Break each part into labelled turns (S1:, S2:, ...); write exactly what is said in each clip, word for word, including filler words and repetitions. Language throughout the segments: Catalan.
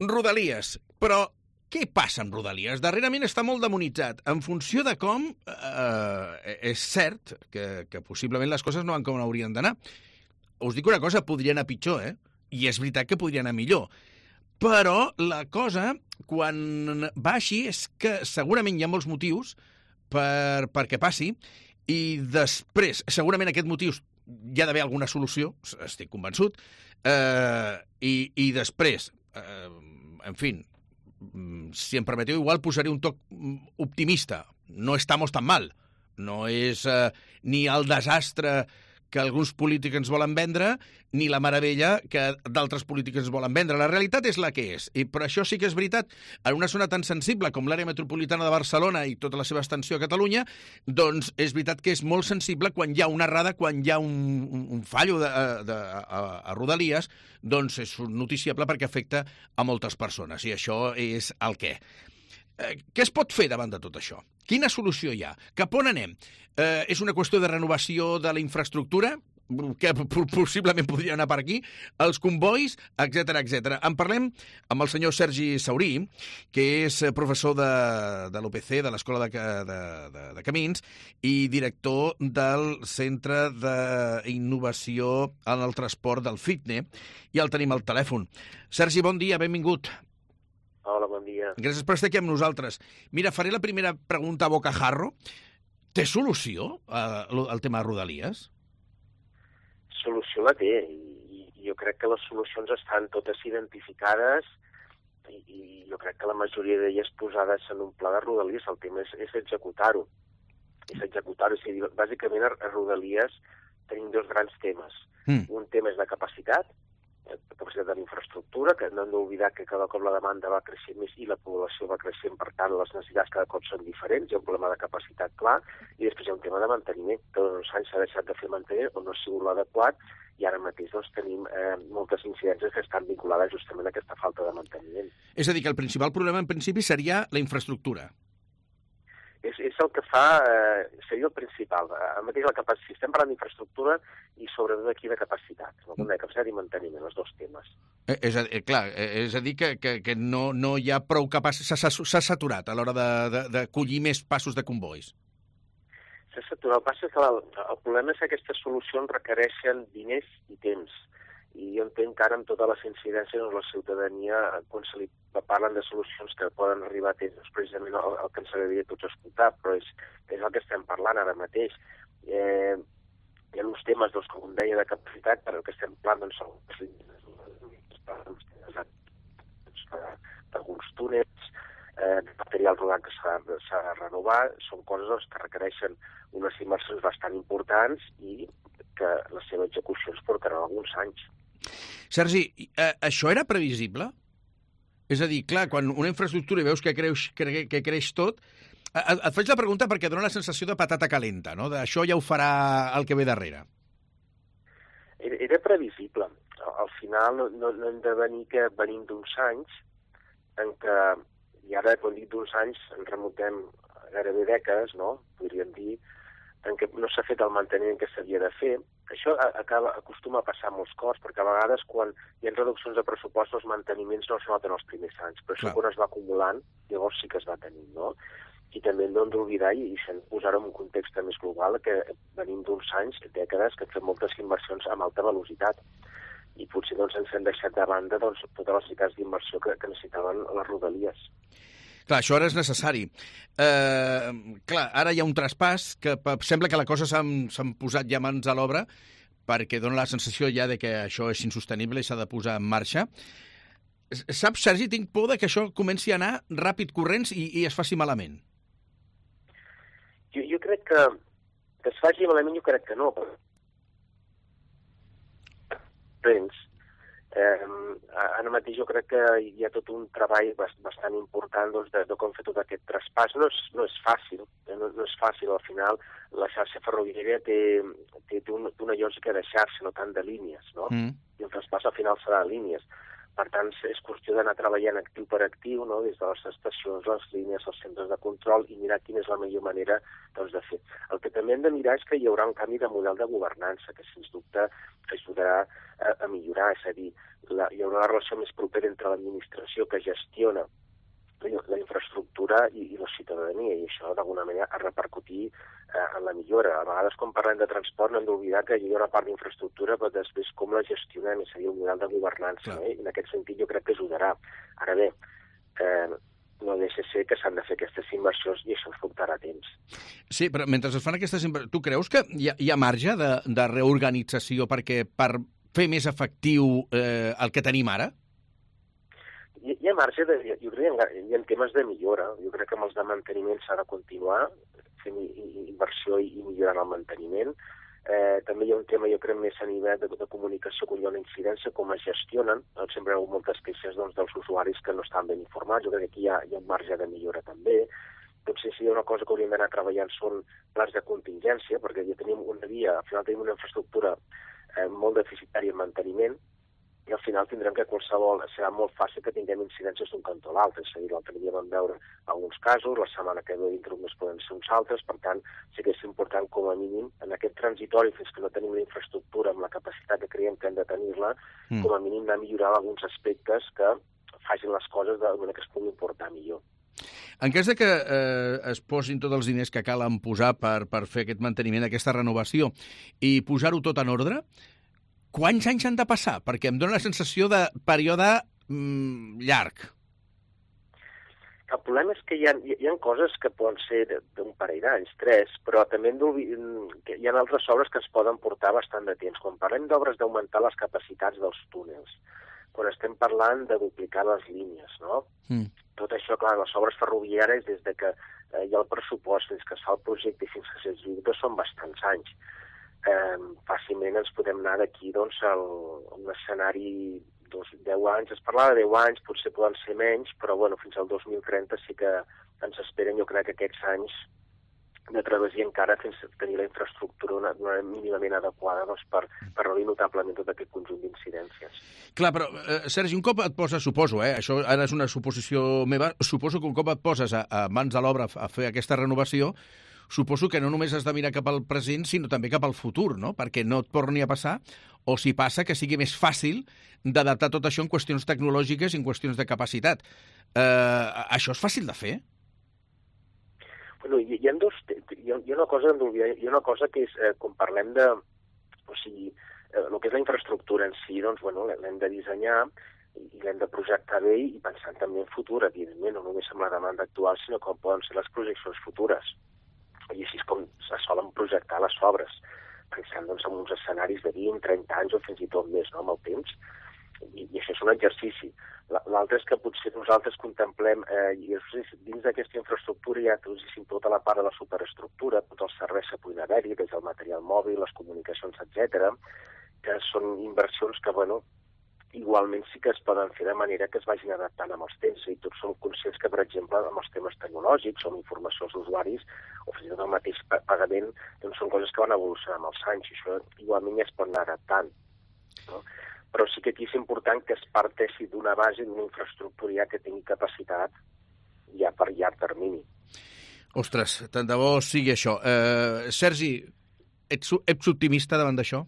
S1: Rodalies, però què passa amb Rodalies? Darrerament està molt demonitzat. En funció de com, eh, és cert que, que possiblement les coses no van com haurien d'anar. Us dic una cosa, podria anar pitjor, eh? I és veritat que podria anar millor. Però la cosa, quan va així, és que segurament hi ha molts motius per, perquè passi, i després, segurament aquest motiu hi ha d'haver alguna solució, estic convençut, eh, i, i després, eh, en fi, si em permeteu, igual posaré un toc optimista. No estamos tan mal. No és eh, ni el desastre que alguns polítics ens volen vendre, ni la meravella que d'altres polítics ens volen vendre. La realitat és la que és. I per això sí que és veritat, en una zona tan sensible com l'àrea metropolitana de Barcelona i tota la seva extensió a Catalunya, doncs és veritat que és molt sensible quan hi ha una errada, quan hi ha un, un, un fallo de, de, a, a Rodalies, doncs és noticiable perquè afecta a moltes persones. I això és el què. Eh, què es pot fer davant de tot això? Quina solució hi ha? Cap on anem? Eh, és una qüestió de renovació de la infraestructura, que possiblement podria anar per aquí, els convois, etcètera, etcètera. En parlem amb el senyor Sergi Saurí, que és professor de, de l'U P C, de l'Escola de, de, de, de Camins, i director del Centre d'Innovació en el Transport del FITNE, i el tenim al telèfon. Sergi, bon dia, benvingut.
S2: Hola, bon dia.
S1: Gràcies per estar aquí amb nosaltres. Mira, faré la primera pregunta a bocajarro. Té solució eh, el tema de Rodalies?
S2: Solució la té, i, i jo crec que les solucions estan totes identificades i, i jo crec que la majoria d'elles posades en un pla de Rodalies. El tema és, és executar-ho. És executar-ho. És a dir, bàsicament a, a Rodalies tenim dos grans temes. Mm. Un tema és de capacitat, capacitat de l'infraestructura, que no hem d'oblidar que cada cop la demanda va creixent més i la població va creixent, per tant les necessitats cada cop són diferents, hi ha un problema de capacitat clar, i després hi ha un tema de manteniment, que uns anys s'ha deixat de fer manteniment o no ha sigut l'adequat, i ara mateix doncs, tenim eh, moltes incidències que estan vinculades justament a aquesta falta de manteniment.
S1: És a dir, que el principal problema en principi seria la infraestructura.
S2: És, és el que fa, eh, seria el principal. A mateix la capacitat, si estem parlant d'infraestructura i sobretot aquí de capacitat, no? De capacitat i manteniment, els dos temes.
S1: Eh, és, a, eh, clar, eh, és a dir que, que, que no, no hi ha prou capacitat, s'ha saturat a l'hora de, de, de collir més passos de convois.
S2: S'ha saturat. El pas és que el, el problema és que aquestes solucions requereixen diners i temps. I jo entenc que ara amb totes les incidències doncs, la ciutadania, quan se li parlen de solucions que poden arribar a temps, precisament el, el que ens agradaria tots escoltar, però és, és el que estem parlant ara mateix. Eh, hi ha uns temes, doncs, com deia, de capacitat, però el que estem parlant doncs, són alguns túnels, eh, de material rodant que s'ha de renovar, són coses doncs, que requereixen unes inversions bastant importants i que la seva execució ens portarà alguns anys.
S1: Sergi, eh, això era previsible? És a dir, clar, quan una infraestructura veus que creix, que, que creix tot, et, et faig la pregunta perquè dona la sensació de patata calenta, no? D'això ja ho farà el que ve darrere.
S2: Era, era previsible. Al final no, no, no hem de venir que venim d'uns anys en què, i ara quan dic d'uns anys ens remuntem gairebé dècades, no? Podríem dir, en què no s'ha fet el manteniment que s'havia de fer. Això acaba, acostuma a passar molts cops, perquè a vegades quan hi ha reduccions de pressupost els manteniments no es noten els primers anys, però això quan es va acumulant llavors sí que es va tenir, no? I també no hem d'oblidar, i se'n posar en un context més global, que venim d'uns anys, dècades, que hem fet moltes inversions amb alta velocitat i potser doncs, ens hem deixat de banda doncs, totes les necessitats d'inversió que, que necessitaven les Rodalies.
S1: Clar, això ara és necessari. Eh, clar, ara hi ha un traspàs que sembla que la cosa s'han posat ja mans a l'obra perquè dona la sensació ja de que això és insostenible i s'ha de posar en marxa. Saps, Sergi, tinc por de que això comenci a anar ràpid corrents i, i es faci malament.
S2: Jo, jo crec que, que es faci malament, jo crec que no. Tens. Eh, ara mateix jo crec que hi ha tot un treball bastant important doncs, de, de com fer tot aquest traspàs. No és, no és fàcil, no, no és fàcil. Al final la xarxa ferroviària té, té, té una, una lògica de xarxa, no tant de línies, no? Mm. I el traspàs al final serà de línies. Per tant, és qüestió d'anar treballant actiu per actiu, no? Des de les estacions, les línies, els centres de control, i mirar quina és la millor manera, doncs, de fer. El que també hem de mirar és que hi haurà un canvi de model de governança, que sens dubte ajudarà a, a millorar, és a dir, la, hi haurà una relació més propera entre l'administració que gestiona la infraestructura i, i la ciutadania, i això d'alguna manera ha repercutir eh, en la millora. A vegades, quan parlem de transport, no hem d'oblidar que hi ha una part d'infraestructura, però després com la gestionem, és a dir, un model de governança, eh? I en aquest sentit jo crec que ajudarà. Ara bé, eh, no deixa ser que s'han de fer aquestes inversions i això ens portarà temps.
S1: Sí, però mentre es fan aquestes inversions, tu creus que hi ha, hi ha marge de, de reorganització perquè per fer més efectiu eh, el que tenim ara?
S2: Hi, hi ha marge, de, jo crec que hi ha temes de millora. Jo crec que amb els de manteniment s'ha de continuar fent inversió i, i millorant el manteniment. Eh, també hi ha un tema, jo crec, més a nivell de, de comunicació, quan hi ha una incidència, com es gestionen. Doncs sempre hi ha hagut moltes queixes doncs, dels usuaris que no estan ben informats. Jo crec que aquí hi ha, hi ha un marge de millora també. Potser si hi ha una cosa que hauríem d'anar treballant són plans de contingència, perquè ja tenim una via, al final tenim una infraestructura eh, molt deficitària en manteniment, i al final tindrem que qualsevol, serà molt fàcil que tinguem incidències d'un cantó a l'altre. És a dir, l'altre dia vam veure alguns casos, la setmana que ve dintre només poden ser uns altres, per tant, sí que és important com a mínim, en aquest transitori, fins que no tenim la infraestructura amb la capacitat que creiem que hem de tenir-la, mm. com a mínim anar millorant alguns aspectes que facin les coses de manera que es puguin portar millor.
S1: En cas de que eh, es posin tots els diners que calen posar per, per fer aquest manteniment, aquesta renovació, i posar-ho tot en ordre, quants anys han de passar? Perquè em dóna la sensació de període mm, llarg.
S2: El problema és que hi ha, hi ha coses que poden ser d'un parell d'anys, tres, però també hem que hi ha altres obres que es poden portar bastant de temps. Quan parlem d'obres d'augmentar les capacitats dels túnels, quan estem parlant de duplicar les línies, no? Mm. Tot això, clar, les obres ferroviàries, des de que eh, hi ha el pressupost, fins que es fa el projecte i fins que s'executa, són bastants anys. Eh, fàcilment ens podem anar d'aquí doncs, a un escenari doncs, deu anys, es parlava de deu anys, potser poden ser menys, però bueno, fins al dos mil trenta sí que ens esperen, jo crec, aquests anys de travessia encara fins a tenir la infraestructura una, una mínimament adequada doncs, per, per reduir notablement tot aquest conjunt d'incidències.
S1: Clar, però, eh, Sergi, un cop et poses, suposo, eh, això ara és una suposició meva, suposo que un cop et poses a, a mans de l'obra a fer aquesta renovació, suposo que no només has de mirar cap al present, sinó també cap al futur, no? Perquè no et torni a passar, o si passa, que sigui més fàcil d'adaptar tot això en qüestions tecnològiques i en qüestions de capacitat. Eh, això és fàcil de fer?
S2: Bueno, hi, hi ha dos... Hi ha, hi ha una cosa hi ha una cosa que és, eh, quan parlem de... O sigui, eh, el que és la infraestructura en si, doncs, bueno, l'hem de dissenyar i l'hem de projectar bé i pensant també en futur, evidentment, no només amb la demanda actual, sinó com poden ser les projeccions futures. I així és com se solen projectar les obres, pensant doncs, en uns escenaris de vint, trenta anys o fins i tot més, no?, amb el temps. I, i això és un exercici. L'altre és que potser nosaltres contemplem, eh, i dins d'aquesta infraestructura hi ha tota la part de la superestructura, tots els serveis que puguin haver-hi, des del material mòbil, les comunicacions, etcètera, que són inversions que, bueno, igualment sí que es poden fer de manera que es vagin adaptant amb els temps. I tots som conscients que, per exemple, amb els temes tecnològics o amb informació als usuaris, o fins i tot el mateix pagament, doncs són coses que van evolucionar amb els anys, i això igualment ja es pot anar adaptant. No? Però sí que aquí és important que es parteixi d'una base, d'una infraestructura ja que tingui capacitat ja per llarg termini.
S1: Ostres, tant de bo sigui això. Uh, Sergi, ets, ets optimista davant d'això?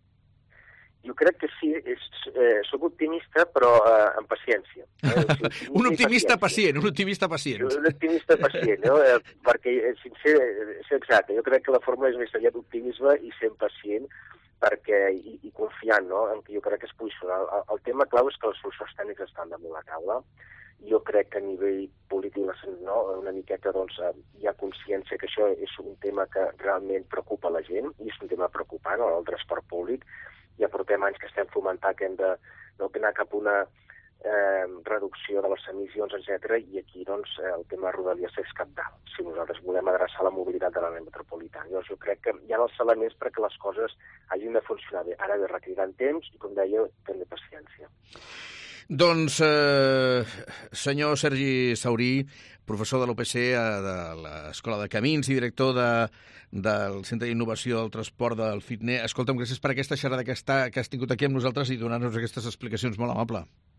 S2: Jo crec que sí, és, eh, soc optimista, però eh, amb paciència. Eh? O sigui,
S1: un optimista pacient, un optimista pacient.
S2: Un optimista pacient, no? Eh, perquè, sincer, és exacte, jo crec que la fórmula és més aviat d'optimisme i sent pacient perquè, i, i confiant, no?, en què jo crec que es posiciona. El, el tema clau és que les solucions tècniques estan damunt la taula. Jo crec que a nivell polític, no, una miqueta doncs, hi ha consciència que això és un tema que realment preocupa la gent, i és un tema preocupant, el transport públic. Ja portem anys que estem fomentant que hem de no, anar cap a una eh, reducció de les emissions, etcètera, i aquí doncs, el tema de Rodalies és cabdal, si nosaltres volem adreçar la mobilitat de l'àrea metropolitana. Llavors, jo crec que hi ha els elements perquè les coses hagin de funcionar bé. Ara bé, requeriran temps i, com deia, també paciència.
S1: Doncs, eh, senyor Sergi Saurí, professor de l'U P C de l'Escola de Camins i director de, del Centre d'Innovació del Transport del FITNE, escolta'm, gràcies per aquesta xerrada que, està, que has tingut aquí amb nosaltres i donar-nos aquestes explicacions molt amable.